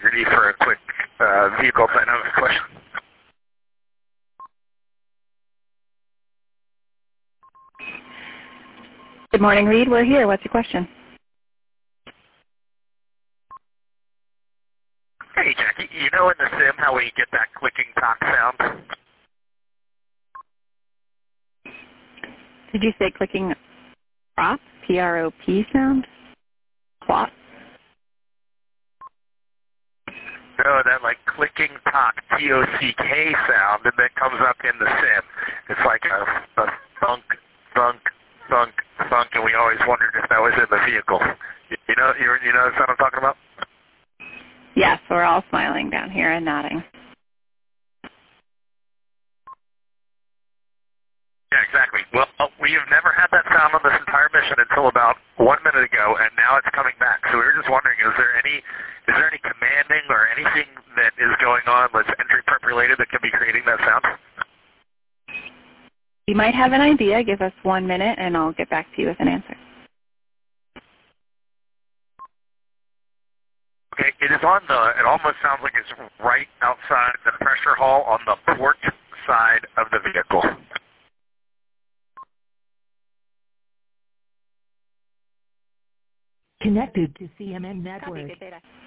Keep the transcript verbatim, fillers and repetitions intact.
opportunity for a quick uh, vehicle dynamics question. Good morning, Reed. We're here. What's your question? Hey, Jackie. You know in the sim how we get that clicking talk sound? Did you say clicking prop? P R O P sound? Plot? No, that like clicking talk, T O C K sound that comes up in the sim. It's like a, a thunk, thunk, thunk, thunk, and we always wondered if that was in the vehicle. You know, you, you know what I'm talking about? Yes, we're all smiling down here and nodding. Yeah, exactly. Well, we have never had that sound on this entire mission until about one minute ago, and now it's coming back. So we were just wondering, is there any, is there any commanding or anything that is going on that's entry prep related that can be creating that sound? You might have an idea. Give us one minute, and I'll get back to you with an answer. Okay, it is on the, it almost sounds like it's right outside the pressure hull on the port side of the vehicle. Connected to C M M network. Copy, good data.